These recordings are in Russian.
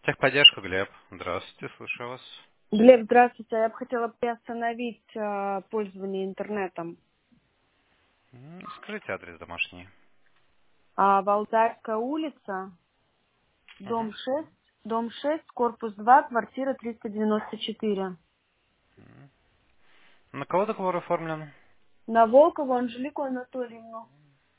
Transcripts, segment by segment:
Техподдержка, Глеб. Здравствуйте, слушаю вас. Глеб, здравствуйте. Я бы хотела приостановить пользование интернетом. Скажите адрес домашний. Валдайская улица, дом Мгм. 6, дом 6, корпус 2, квартира 394. На кого договор оформлен? На Волкову Анжелику Анатольевну.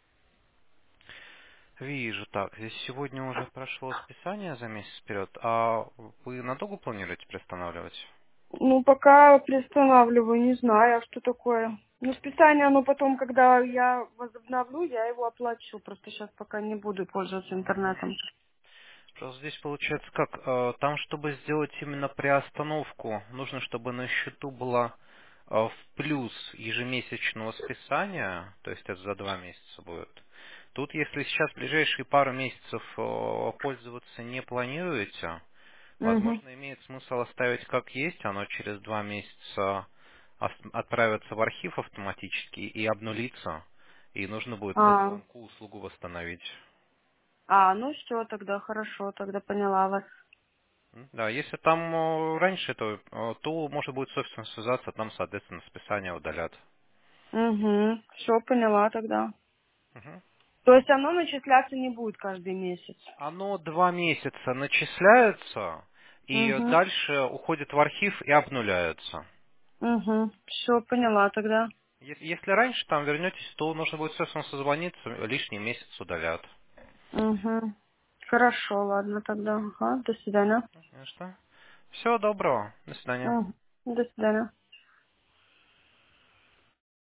Вижу, так, здесь сегодня уже прошло списание за месяц вперед, а вы надолго планируете приостанавливать? Ну, пока приостанавливаю, не знаю, а что такое. Ну, списание, оно потом, когда я возобновлю, я его оплачу. Просто сейчас пока не буду пользоваться интернетом. Просто здесь получается как, там, чтобы сделать именно приостановку, нужно, чтобы на счету было в плюс ежемесячного списания, то есть это за 2 месяца будет. Тут, если сейчас в ближайшие пару месяцев пользоваться не планируете, Угу. возможно, имеет смысл оставить как есть, оно через 2 месяца отправится в архив автоматически и обнулится, и нужно будет по А, звонку услугу восстановить. ну все, тогда хорошо, тогда поняла вас. Да, если там раньше, то можно будет, собственно, связаться, там, соответственно, списание удалят. Угу, все, поняла тогда. Мгм. То есть оно начисляться не будет каждый месяц. Оно 2 месяца начисляется, и Угу. дальше уходит в архив и обнуляется. Угу. Все, поняла тогда. Если раньше там вернетесь, то нужно будет, собственно, созвониться, лишний месяц удалят. Угу. Хорошо, ладно тогда. Ага, до свидания. Что? Всего доброго. До свидания. Угу. До свидания.